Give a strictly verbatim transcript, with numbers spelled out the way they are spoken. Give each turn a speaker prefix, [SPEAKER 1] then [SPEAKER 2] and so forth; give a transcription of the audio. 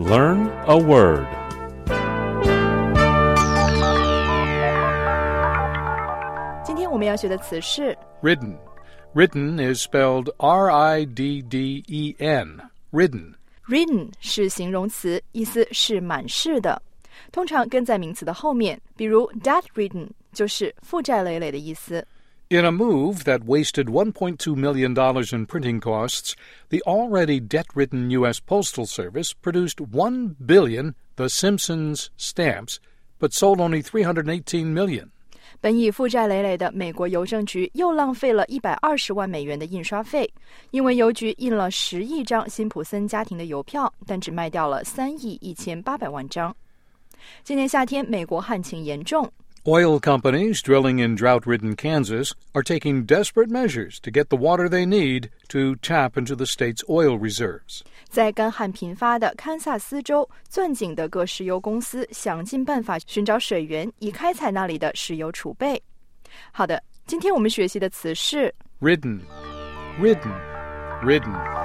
[SPEAKER 1] Learn a word.
[SPEAKER 2] Today我们要学的词是
[SPEAKER 3] Ridden. Ridden is spelled R I D D E N. Ridden.
[SPEAKER 2] Ridden 是形容词，意思是满是的，通常跟在名词的后面，比如 debt-ridden 就是负债累累的意思。
[SPEAKER 3] In a move that wasted one point two million dollars in printing costs, the already debt-ridden U S Postal Service produced one billion The Simpsons stamps, but sold only three hundred eighteen million.
[SPEAKER 2] 本已负债累累的美国邮政局又浪费了一百二十万美元的印刷费，因为邮局印了十亿张辛普森家庭的邮票，但只卖掉了三亿一千八百万张。今年夏天，美国旱情严重。
[SPEAKER 3] Oil companies drilling in drought-ridden Kansas are taking desperate measures to get the water they need to tap into the state's oil reserves.
[SPEAKER 2] 在干旱频发的堪萨斯州，钻井的各石油公司想尽办法寻找水源，以开采那里的石油储备。好的，今天我们学习的词是
[SPEAKER 3] Ridden, ridden, ridden.